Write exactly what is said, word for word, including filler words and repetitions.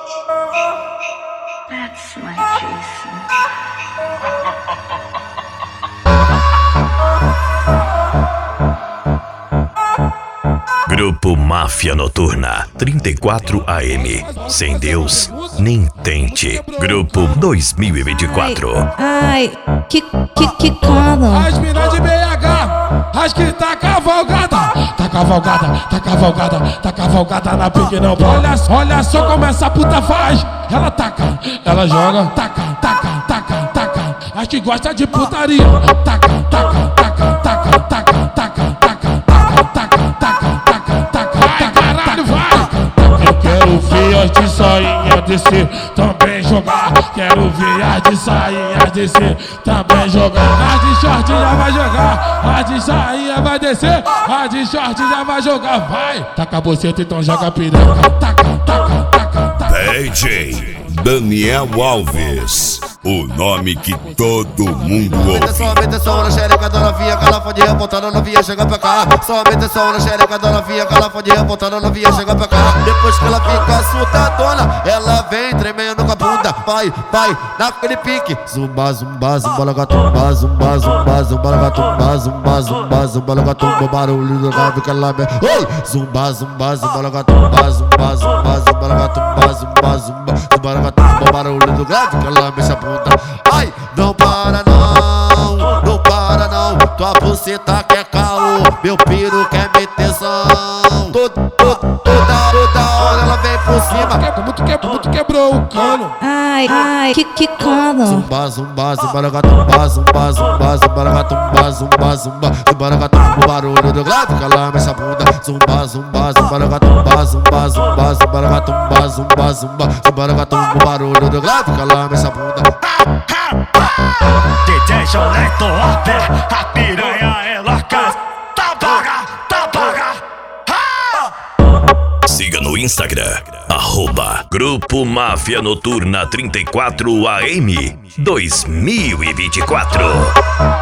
That's my Jason. Grupo Máfia Noturna trinta e quatro A M. Sem Deus, nem tente. Grupo dois mil e vinte e quatro. Ai, ai que, que, que cano. As minas de B H, as que tá cavalgada. Tá cavalgada, tá cavalgada, tá cavalgada na pique não. Olha, olha só como essa puta faz. Ela taca, ela joga, taca, taca, taca, taca. As que gosta de putaria. Taca, taca, taca, taca, taca, taca, taca, taca, taca, taca, taca, taca. Vai, caralho, vai! Eu quero ver as de sainha descer, também jogar. Quero ver as de sainha descer, também jogar. As de short já vai jogar, as de sainha vai descer, as de short já vai jogar. Vai! Taca a boceta, então joga piranha. Taca, taca, taca, taca. D J Daniel Alves, o nome que todo mundo ouve. Somente som na xereca da novinha, que ela pode revoltar a novinha, chega pra cá. Somente som na xereca da novinha, que ela pode revoltar a novinha, chega pra cá. Depois que ela fica assustadona, ela vem tremendo com a bunda. Vai, vai, naquele pique. Zumba, zumba, zumba, lagatumba, zumba, zumba, zumba, lagatumba, zumba, zumba, zumba, lagatumba, barulho do rabo que ela me... Oi! Zumba, zumba, zumba, lagatumba, zumba, zumba, zumba, lagatumba, zumba, zumba, zumba, lagatumba, barulho do grave que ela mexe a bunda. Ai, não para não, não para não. Tua buceta quer caô, meu piro quer meteção. Toda, toda, toda hora ela vem por cima. Muito, que, muito quebrou o cano. Ai, ai, que, que cano. Zumba, zumba, zumba, lagatumba, zumba, zumba, zumba, lagatumba, zumba, zumba, zumba, lagatumba, barulho do grave que ela mexe a bunda. Zumba, zumba, zumba, lagatumba, zumba, zumba, zumba, lagatumba, zumba, zumba, zumba, lagatumba, barulho do grave que ela mexe a bunda. D J Joneto, a piranha é louca. Tá paga, tá paga. Siga no Instagram, arroba Grupo Máfia Noturna trinta e quatro A M dois mil e vinte e quatro.